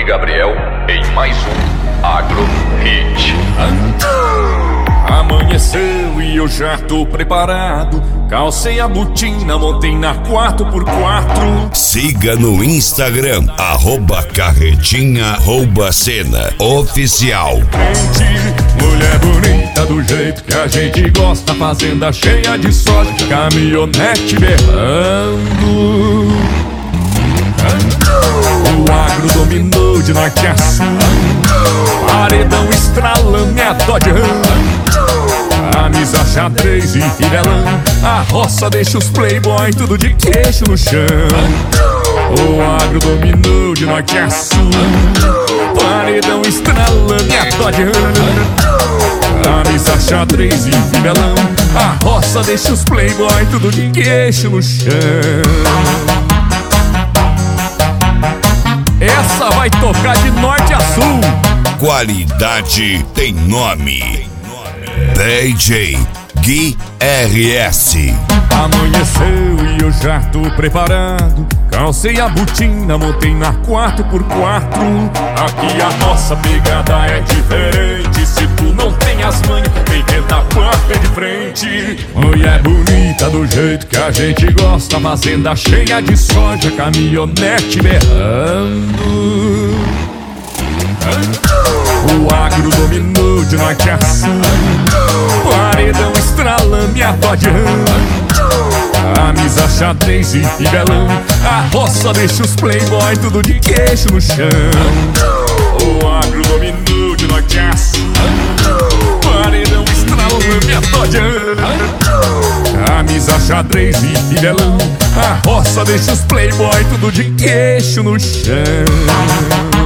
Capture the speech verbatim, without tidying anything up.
Gabriel em mais um Agro Hit. Amanheceu e eu já tô preparado. Calcei a botina, montei na quatro por quatro. Siga no Instagram, arroba carretinha, arroba cena oficial. Gente, mulher bonita do jeito que a gente gosta, fazenda cheia de soja, caminhonete berrando. O agro dominou de norte a sul, paredão estralando, é Dodge Ram. Camisa xadrez e fivelão, a roça deixa os playboy tudo de queixo no chão. O agro dominou de norte a sul, paredão estralando, é Dodge Ram. Camisa xadrez e fivelão, a roça deixa os playboy tudo de queixo no chão. Essa vai tocar de norte a sul. Qualidade tem nome. D J Gui R S. Amanheceu e eu já tô preparado. Calcei a botina, montei na quatro por quatro. Aqui a nossa pegada é diferente. Se tu não tem as manhas, quem tenta quatro é de frente. Mulher bonita do jeito que a gente gosta, fazenda cheia de soja, caminhonete berrando. O agro dominou de norte a sul, paredão estralando e a Dodge Ram. Camisa xadrez e fivelão, a roça deixa os playboy tudo de queixo no chão. O agro dominou de norte a sul, paredão estralando e a Dodge Ram. Camisa xadrez e fivelão, a roça deixa os playboy tudo de queixo no chão.